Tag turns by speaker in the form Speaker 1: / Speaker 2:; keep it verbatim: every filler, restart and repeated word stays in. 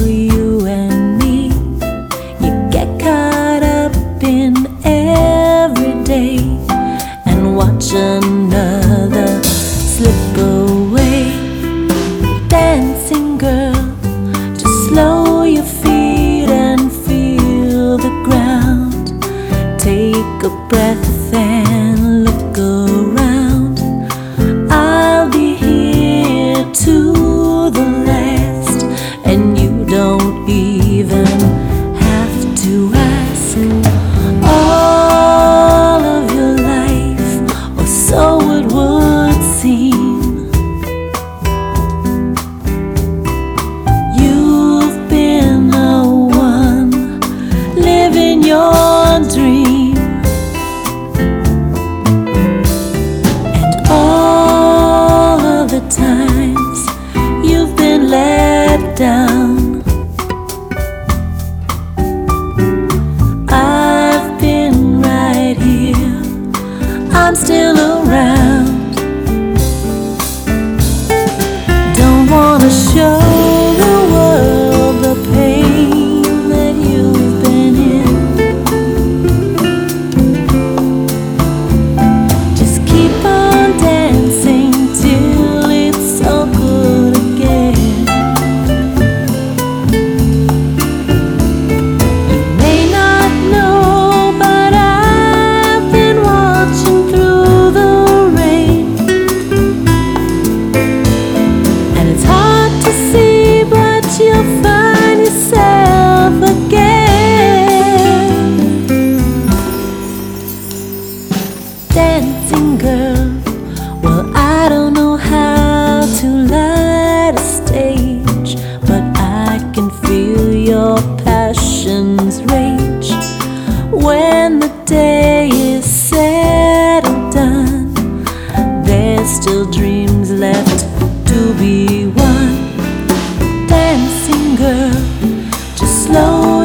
Speaker 1: you and me. You get caught up in every day and watch another slip away. Dancing girl, just slow your feet and feel the ground. Take a breath and look around. I'll be here to the last, and you don't even have to ask. All of your life, or so it would seem, you've been the one living your dream. And all of the times you've been let down, I've been right here, I'm still around. Don't wanna show the world the pain that you've been in. Just keep on dancing till it's all good again. You may not know, but I've been watching through the rain. And it's hard to see, but you'll find yourself again. Dancing girl, well, I don't know how to light a stage, but I can feel your passions rage. When the day is said and done, there's still dreams left to be won. Dancing girl, just slow